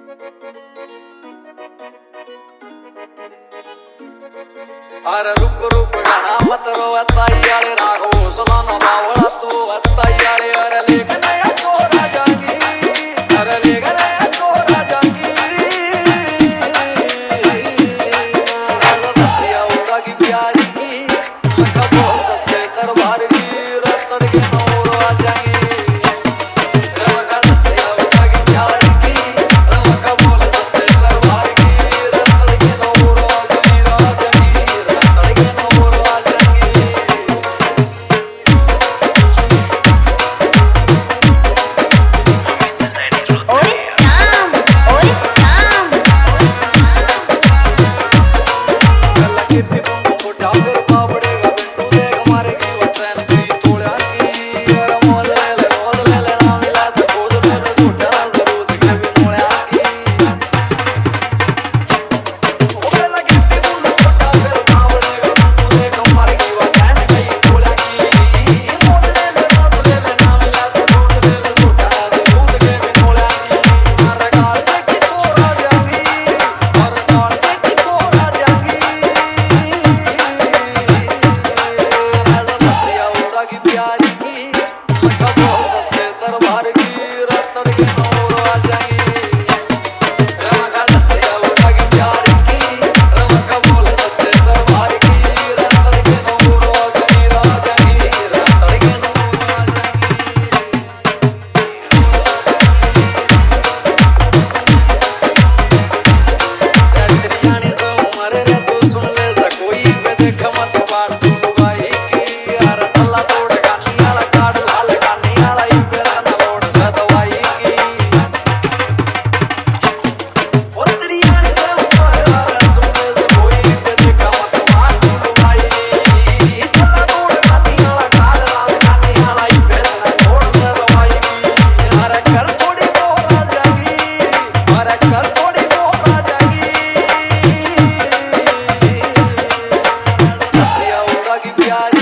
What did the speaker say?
अरे रुक रुक गाना मत रो अताई आले रागो सलाना बावला तू अताई आले अरे लेक नया कोरा जागी अरे लेक नया कोरा जागी राजा दसिया उड़ा की प्यारी की लखा बोल सच्चे दरबार की रतन के नौर आ जाएंगे राजा दसिया उड़ा की प्यारी की लखा बोल सच्चे दरबार की रतन के नौर आ जाएंगे राजा की रतन के नौर आ जाएंगे ओए चाम गला के पिपू फोटा फिर पावड़ेगा बिट्टू देख मारे की वचन की थोड़ा की और मोल ले ना मिला तो बोल ले झूठा जरूर के भी मोड़ा की ओ गला के पिपू फोटा फिर पावड़ेगा बिट्टू देख मारे की वचन की थोड़ा की मोल ले ना मिला तो बोल ले झूठा जरूर के भी मोड़ा की मारा गाल से की तोरा जागी और गाल से की तोरा जागी राजा दसिया उड़ा की प्यारी की लखा बोल सच्चे दरबार की रतन के नौर आ जाएंगे राजा दसिया उड़ा की प्यारी की लखा बोल सच्चे दरबार की रतन के नौर आ जाएंगे राजा की रतन के नौर आ जाएंगे त्रियाणी सो मरे रे तू सुन ले कोई पे देख मत बात तू भाई की यार सल्ला तोड़ गानी वाला काट लाल गानी वाला ई पे ना लोड से दवाई की ओ त्रियाणी सो मरे रे सुन ले कोई पे देख मत बात तू भाई सल्ला तोड़ गानी वाला काट लाल गानी वाला ई पे ना लोड से दवाई की यार कर थोड़ी बोरा जागी अरे कर थोड़ी बोरा जागी दसिया उड़ा की प्यारी